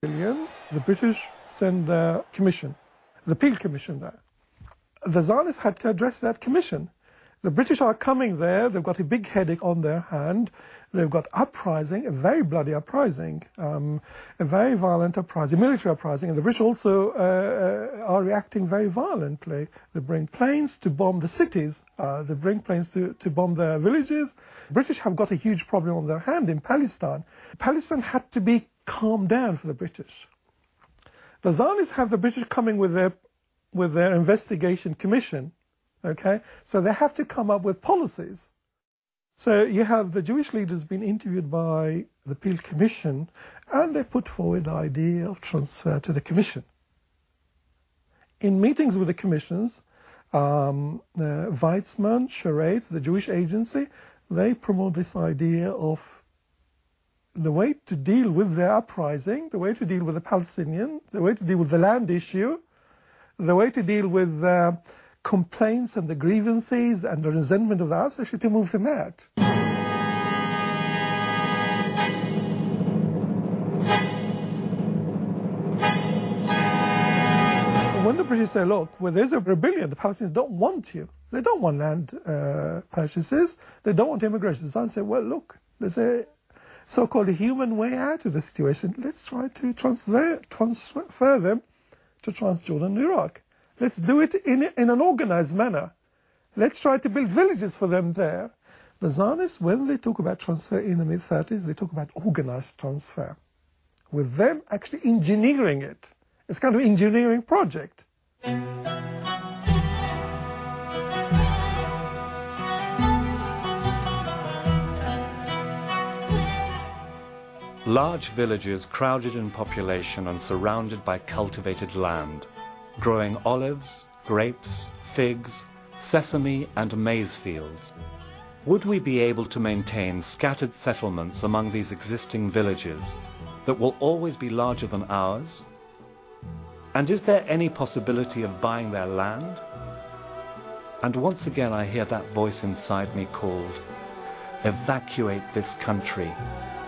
The British send their commission, the Peel Commission there. The Zionists had to address that commission. The British are coming there, they've got a big headache on their hand, they've got uprising, a very bloody uprising, a very violent uprising, military uprising, and the British also are reacting very violently. They bring planes to bomb the cities, they bring planes to bomb their villages. The British have got a huge problem on their hand in Palestine. Palestine had to be calmed down for the British. The Zionists have the British coming with their investigation commission. Okay, so they have to come up with policies. So you have the Jewish leaders being interviewed by the Peel Commission, and they put forward the idea of transfer to the Commission. In meetings with the commissions, Weizmann, Charade, the Jewish agency, they promote this idea of the way to deal with the uprising, the way to deal with the Palestinian, the way to deal with the land issue, the way to deal with complaints and the grievances and the resentment of the Arabs, actually to move them out. When the British say, look, well, there's a rebellion, the Palestinians don't want you. They don't want land purchases. They don't want immigration. The Zionists say, well, look, there's a so-called human way out of the situation. Let's try to transfer them to Transjordan and Iraq. Let's do it in an organized manner. Let's try to build villages for them there. The Zionists, when they talk about transfer in the mid-30s, they talk about organized transfer, with them actually engineering it. It's kind of an engineering project. Large villages crowded in population and surrounded by cultivated land, growing olives, grapes, figs, sesame and maize fields. Would we be able to maintain scattered settlements among these existing villages that will always be larger than ours? And is there any possibility of buying their land? And once again I hear that voice inside me called, evacuate this country.